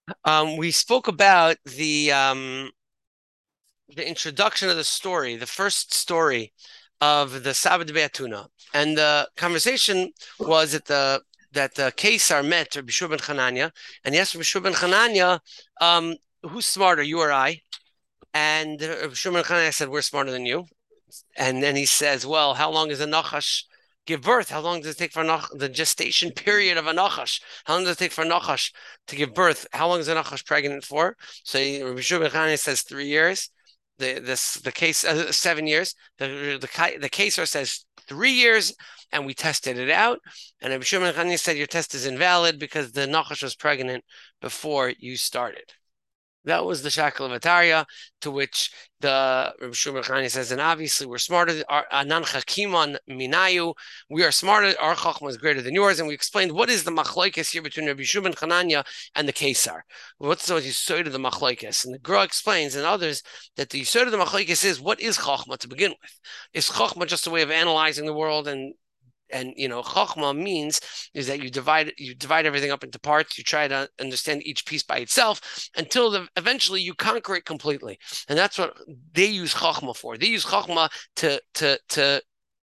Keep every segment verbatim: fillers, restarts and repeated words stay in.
Um, we spoke about the um, the introduction of the story, the first story of the Sabbath Beatuna, and the conversation was that the that the Kesar met Rabbi Shua ben Chananya, and he asked Rabbi Shua ben Chananya, um, "Who's smarter, you or I?" And Rabbi Shua ben Chananya said, "We're smarter than you." And then he says, "Well, how long does a Nachash give birth? How long does it take for nach- the gestation period of a Nachash? How long does it take for a Nachash to give birth? How long is a Nachash pregnant for?" So Rabbi Shua ben says three years. The this the case uh, seven years. The the the caser says three years, and we tested it out. And Rabbi Shua ben said your test is invalid because the Nachash was pregnant before you started. That was the shackle of Ataria, to which the Rabbi Shua ben says, and obviously we're smarter. Anan Chakiman Minayu, we are smarter. Our chachma is greater than yours, and we explained what is the machlokes here between Rabbi Shua ben Chananya and the Kesar. What's the yisod of the machlokes? And the Gra explains, and others, that the yisod of the machlokes is what is chachma to begin with. Is chachma just a way of analyzing the world and and you know, chachma means is that you divide you divide everything up into parts. You try to understand each piece by itself until the, eventually you conquer it completely. And that's what they use chachma for. They use chachma to to to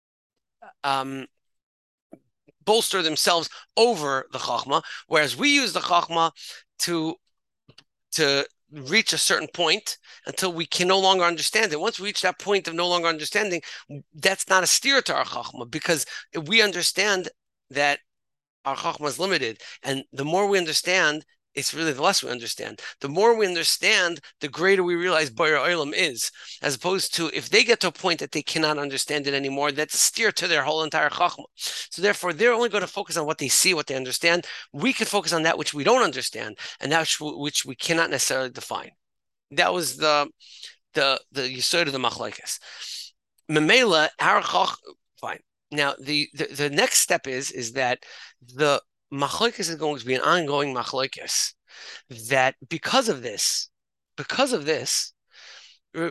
um, bolster themselves over the chachma, whereas we use the chachma to to reach a certain point until we can no longer understand it. Once we reach that point of no longer understanding, that's not a steer to our chachma because we understand that our chachma is limited, and the more we understand, it's really the less we understand. The more we understand, the greater we realize Boyer Olam is, as opposed to if they get to a point that they cannot understand it anymore, that's a steer to their whole entire chachma. So therefore, they're only going to focus on what they see, what they understand. We can focus on that which we don't understand, and that which, which we cannot necessarily define. That was the the the yisod of the machlekes. Memela, our chach, fine. Now the, the the next step is is that the machlokes is going to be an ongoing machlokes. That because of this, because of this, the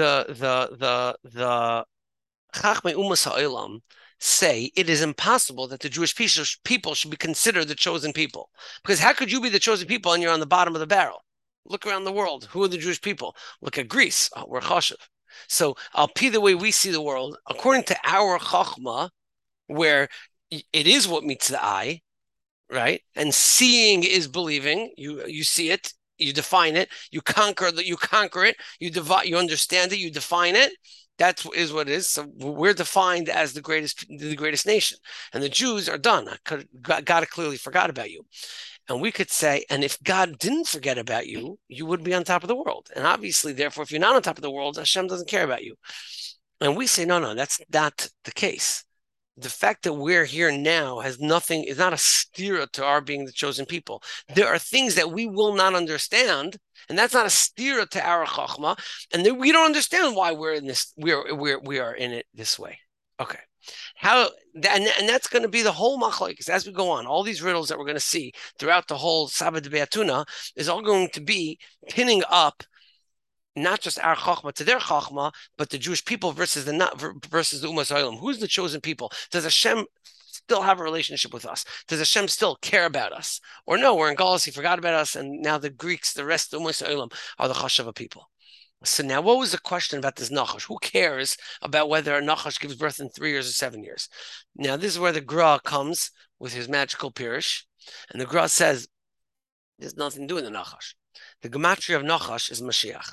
the the the Chachmei Umas Ha'olam say it is impossible that the Jewish people should be considered the chosen people. Because how could you be the chosen people and you're on the bottom of the barrel? Look around the world. Who are the Jewish people? Look at Greece. Oh, we're chashuv. So, I'll pee the way we see the world, according to our chachma, where it is what meets the eye, right? And seeing is believing. You you see it, you define it, you conquer that, you conquer it, you divide, you understand it, you define it. That is what it is. So we're defined as the greatest, the greatest nation, and the Jews are done. God clearly forgot about you, and we could say, and if God didn't forget about you, you would be on top of the world. And obviously, therefore, if you're not on top of the world, Hashem doesn't care about you. And we say, no, no, that's not the case. The fact that we're here now has nothing, is not a steer to our being the chosen people. There are things that we will not understand, and that's not a steer to our chachma, and we don't understand why we're in this, we're we're we are in it this way. Okay. How and, and that's going to be the whole machlokes as we go on. All these riddles that we're going to see throughout the whole Sabbath Beatuna is all going to be pinning up not just our chachma to their chachma, but the Jewish people versus the not versus the Umas Olam. Who's the chosen people? Does Hashem still have a relationship with us? Does Hashem still care about us? Or no, we're in Galus, he forgot about us, and now the Greeks, the rest of the Umas Olam, are the chashava people. So now, what was the question about this Nachash? Who cares about whether a Nachash gives birth in three years or seven years? Now, this is where the Gra comes with his magical Pirish, and the Gra says there's nothing to do with the Nachash. The gematria of Nachash is Mashiach.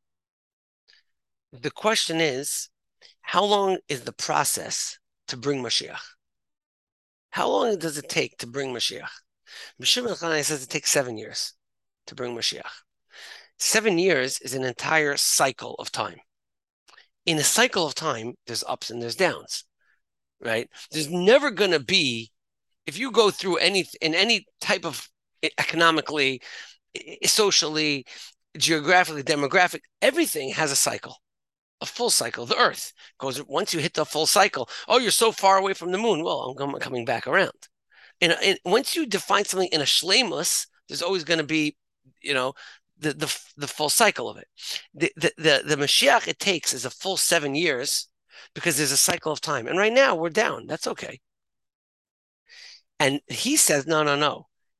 The question is, how long is the process to bring Mashiach? How long does it take to bring Mashiach? Mishim Chanai says it takes seven years to bring Mashiach. Seven years is an entire cycle of time. In a cycle of time, there's ups and there's downs, right? There's never going to be, if you go through any, in any type of economically, socially, geographically, demographic, everything has a cycle. A full cycle. The Earth goes, once you hit the full cycle, oh, you're so far away from the moon. Well, I'm coming back around. And, and once you define something in a shleimus, there's always going to be, you know, the, the the full cycle of it. The, the the the Mashiach it takes is a full seven years because there's a cycle of time. And right now we're down. That's okay. And he says, no, no, no.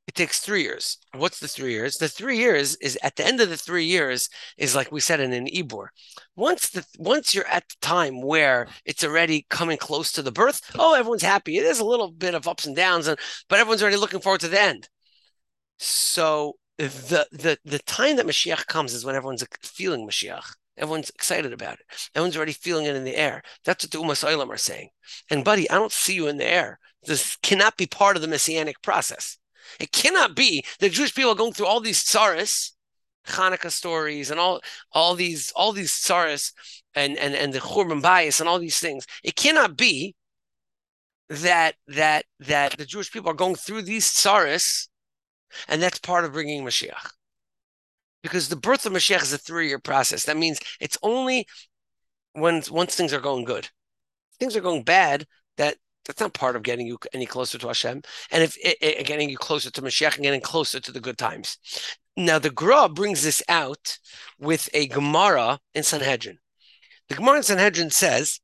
It takes three years. What's the three years? The three years is at the end of the three years is like we said in an Ibor. Once the once you're at the time where it's already coming close to the birth, oh, everyone's happy. It is a little bit of ups and downs, and but everyone's already looking forward to the end. So the the the time that Mashiach comes is when everyone's feeling Mashiach. Everyone's excited about it. Everyone's already feeling it in the air. That's what the Umas Olam are saying. And buddy, I don't see you in the air. This cannot be part of the messianic process. It cannot be that Jewish people are going through all these tsaris, Hanukkah stories, and all all these all these tsaris, and and and the Churban bias and all these things. It cannot be that that that the Jewish people are going through these tsaris, and that's part of bringing Mashiach. Because the birth of Mashiach is a three-year process. That means it's only when once things are going good. Things are going bad, that that's not part of getting you any closer to Hashem. And if it, it, getting you closer to Mashiach and getting closer to the good times. Now the Gra brings this out with a Gemara in Sanhedrin. The Gemara in Sanhedrin says,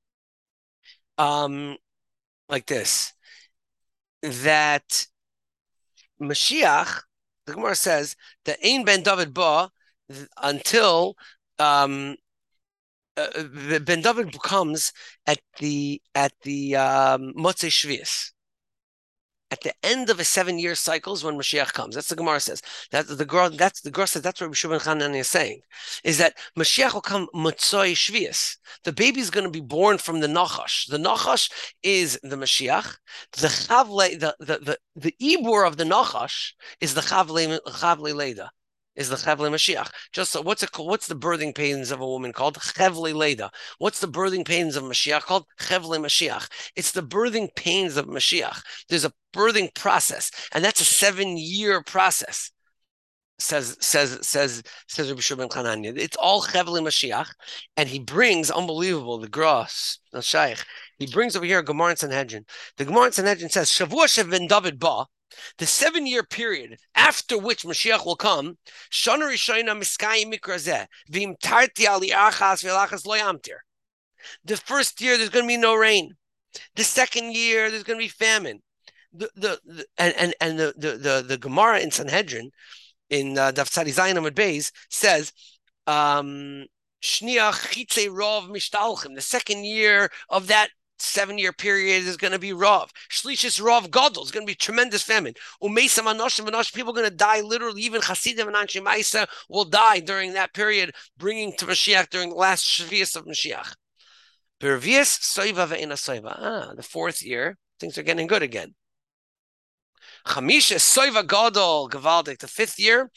um, like this, that Mashiach, the Gemara says that Ein Ben David Ba until um, uh, Ben David comes at the at the um, Motzei Shvius. At the end of a seven-year cycle is when Mashiach comes. That's the Gemara says. That the Gemara that's the Gemara says. That's what Rabbi Shimon Hanani is saying. Is that Mashiach will come Motzei Shvius. The baby is going to be born from the Nachash. The Nachash is the Mashiach. The Chavle, the the the, the Ibur of the Nachash is the Chavle Chavle Leda. Is the Chevle Mashiach. Just so, what's it called? What's the birthing pains of a woman called? Chevle Leda. What's the birthing pains of Mashiach called? Chevle Mashiach. It's the birthing pains of Mashiach. There's a birthing process, and that's a seven-year process. Says says says says Rabbi Shimon Hanani. It's all Chevle Mashiach, and he brings unbelievable the Gros the Shaykh. He brings over here a Gemara in Sanhedrin. The Gemara in Sanhedrin says Shavua Shev Ben David Ba. The seven-year period after which Mashiach will come, Shana Rishona Miskayim Mikrazeh, Vim Tarti Ali Achas Velachas Lo Yamtir. The first year there's going to be no rain. The second year there's going to be famine. The the, the and and and the the the, the Gemara in Sanhedrin in uh, Daf Tzadi Zayin Amud Beis says, um, Shniach Chitze Rov Mishtalchim. The second year of that seven-year period is going to be Rav. Shlishis Rav Gadol is going to be tremendous famine. Umeisa Manoshim Manosh, people are going to die literally. Even Hasidim and Anshe Maisa will die during that period, bringing to Mashiach during the last Shavias of Mashiach. Pervias Soiva Ve'ena Soiva. Ah, the fourth year, things are getting good again. Chamisha Soiva Gadol Gavaldik. The fifth year,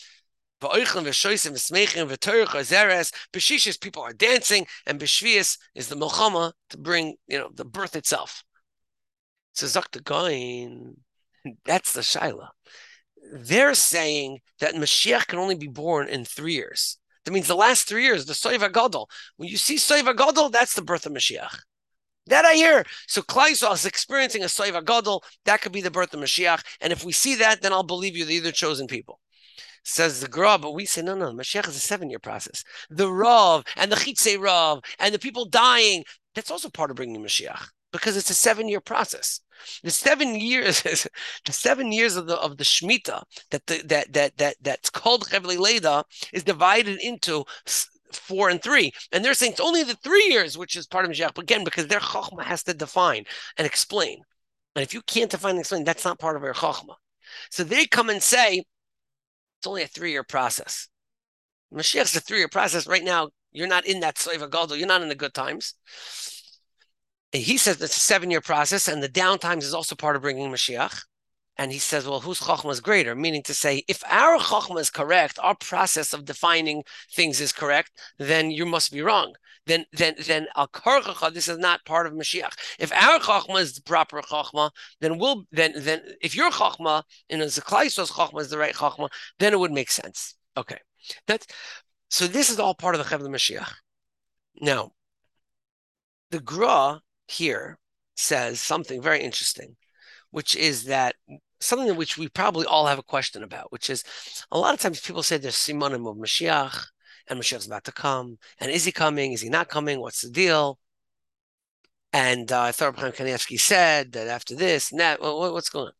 B'shishis, people are dancing, and B'shvius is the milchama to bring, you know, the birth itself. So Zakta Goin, that's the Shaila. They're saying that Mashiach can only be born in three years. That means the last three years, the Soiva Gadol. When you see Soiva Gadol, that's the birth of Mashiach. That I hear. So Klal Yisrael is experiencing a Soiva Gadol. That could be the birth of Mashiach. And if we see that, then I'll believe you. They're the chosen people. Says the Gra, but we say, no, no, Mashiach is a seven-year process. The Rav and the Chitzei Rav and the people dying, that's also part of bringing Mashiach because it's a seven-year process. The seven years, the seven years of the of the Shemitah that the, that that that that's called Chevle Leda is divided into four and three, and they're saying it's only the three years which is part of Mashiach. But again, because their Chochmah has to define and explain, and if you can't define and explain, that's not part of their Chochmah. So they come and say, it's only a three-year process. Mashiach's a three-year process. Right now, you're not in that Soiva Gadol. You're not in the good times. And he says it's a seven-year process, and the down times is also part of bringing Mashiach. And he says, well, whose Chochmah is greater? Meaning to say, if our Chochmah is correct, our process of defining things is correct, then you must be wrong. Then, then, then al karchacha, this is not part of Mashiach. If our Chochmah is the proper Chochmah, then we'll, then, then, if your Chochmah, and as the Klal Yisrael's Chochmah is the right Chochmah, then it would make sense. Okay, that's so. This is all part of the Chevle Mashiach. Now, the Gra here says something very interesting, which is that something which we probably all have a question about, which is a lot of times people say there's simonim of Mashiach, and Mashiach's about to come, and is he coming? Is he not coming? What's the deal? And uh, I thought Chaim Kanievsky said that after this and that, well, what's going on?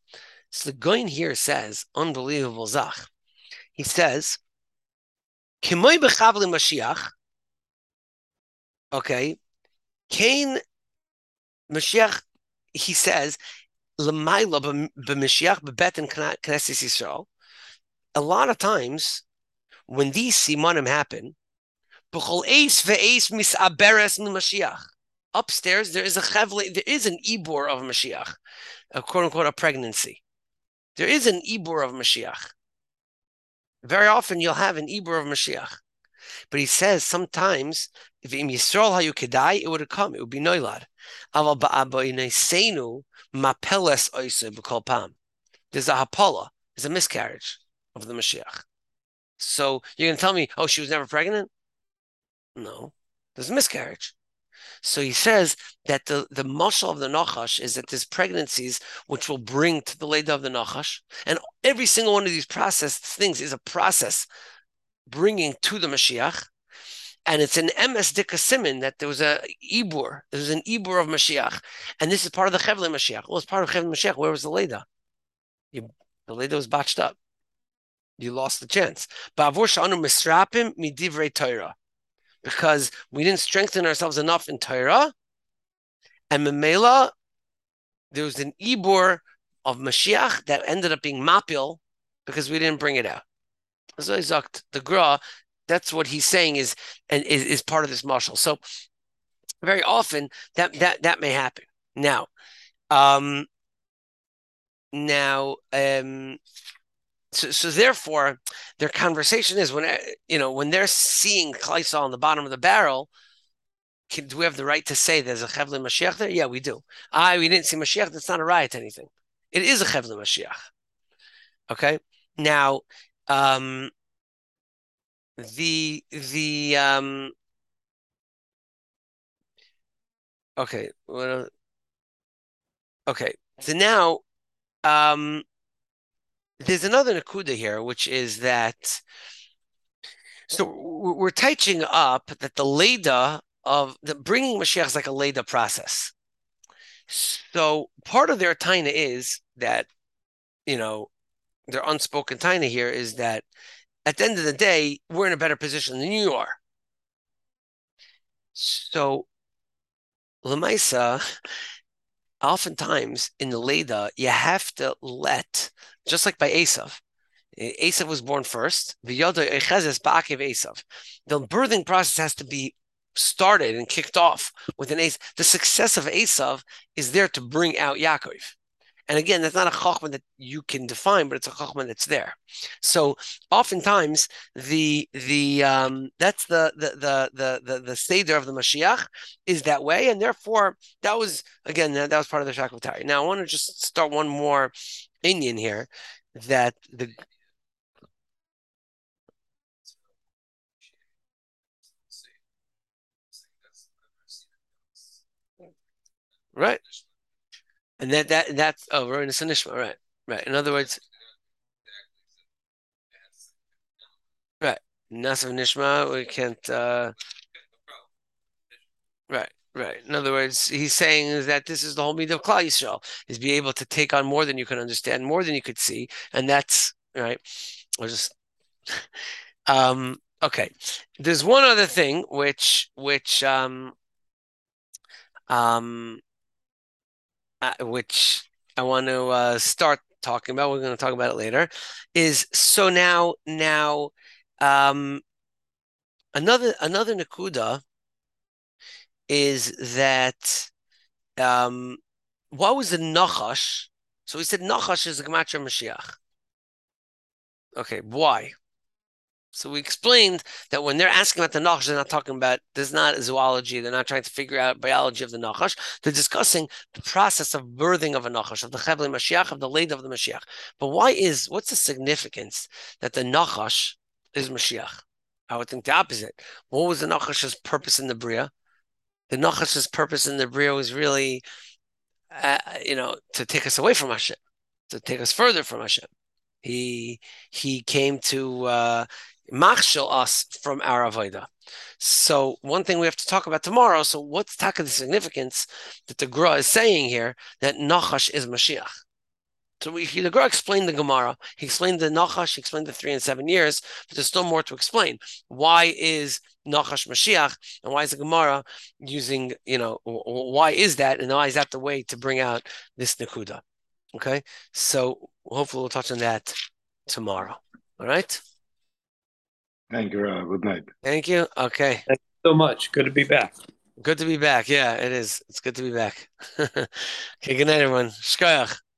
So the Goin here says, unbelievable Zach. He says, Kimoy bechavli Mashiach, okay, Cain Mashiach, he says, L'mayla b'Mashiach b'bet and Knesset Yisrael. A lot of times, when these simanim happen, upstairs there is a chevle, there is an ibor of Mashiach, a quote unquote a pregnancy. There is an ibor of Mashiach. Very often you'll have an ibor of Mashiach, but he says sometimes if im Yisrael hayu kedai, it would have come, it would be noilad. Aval ba'aboineseinu mapeles oise b'kol pam. There's a hapala, there's a miscarriage of the Mashiach. So you're going to tell me, oh, she was never pregnant? No, there's a miscarriage. So he says that the, the mashal of the Nachash is that there's pregnancies which will bring to the Leda of the Nachash. And every single one of these process things is a process bringing to the Mashiach. And it's an emes dikasimin that there was a ibur, there was an ibur of Mashiach. And this is part of the Chevle Mashiach. Well, it's part of Chevle Mashiach. Where was the Leda? You, the Leda was botched up. You lost the chance. Ba'avur sha'anu misrapim midivrei Torah. Because we didn't strengthen ourselves enough in Torah, and Memela, there was an ibur of Mashiach that ended up being mapil because we didn't bring it out. So the Gra, that's what he's saying is and is, is part of this mashal. So very often that that that may happen. Now, um, now, um, so, so therefore, their conversation is when you know when they're seeing Klaisal on the bottom of the barrel. Can, do we have the right to say there's a Chevle Mashiach there? Yeah, we do. I we didn't see Mashiach. That's not a riot to anything. It is a Chevle Mashiach. Okay. Now, um, the the um, okay. Well, okay. So now, um, there's another nakuda here, which is that. So we're teaching up that the Leda of the bringing Mashiach is like a Leda process. So part of their taina is that, you know, their unspoken taina here is that at the end of the day, we're in a better position than you are. So Lamaisa, oftentimes in the Leda, you have to let, just like by Esav, Esav was born first. The birthing process has to be started and kicked off with an Esav. The success of Esav is there to bring out Yaakov. And again, that's not a chachma that you can define, but it's a chachma that's there. So oftentimes the the um, that's the the the the the, the seder of the Mashiach is that way, and therefore that was again that, that was part of the Shakvatari. Now I want to just start one more Indian here that the right. And that that that's oh, we're in a Sinishma, right? Right. In other words, right. Nasav Nishma, we can't uh right, right. In other words, he's saying is that this is the whole meaning of Klal Yisrael, is be able to take on more than you can understand, more than you could see, and that's right. Or just um okay. There's one other thing which which um um uh, which I want to uh, start talking about. We're going to talk about it later. Is so now now um, another another nakuda is that um, what was the nachash? So we said nachash is the gematria Mashiach. Okay, why? So we explained that when they're asking about the Nachash, they're not talking about, there's not zoology, they're not trying to figure out biology of the Nachash. They're discussing the process of birthing of a Nachash, of the Chevle Mashiach, of the Leda of the Mashiach. But why is, what's the significance that the Nachash is Mashiach? I would think the opposite. What was the Nachash's purpose in the Bria? The Nachash's purpose in the Bria was really, uh, you know, to take us away from Hashem, to take us further from Hashem. He he came to uh, machshel us from our avodah. So one thing we have to talk about tomorrow. So what's taka the significance that the Gra is saying here that Nachash is Mashiach? So we, he, the Gemara explained the Gemara. He explained the Nachash. He explained the three and seven years. But there's still more to explain. Why is Nachash Mashiach, and why is the Gemara using? You know, why is that, and why is that the way to bring out this Nakuda? Okay, so hopefully we'll touch on that tomorrow. All right. Thank you. Uh, good night. Thank you. Okay. Thank you so much. Good to be back. Good to be back. Yeah, it is. It's good to be back. Okay. Good night, everyone. Shkoyach.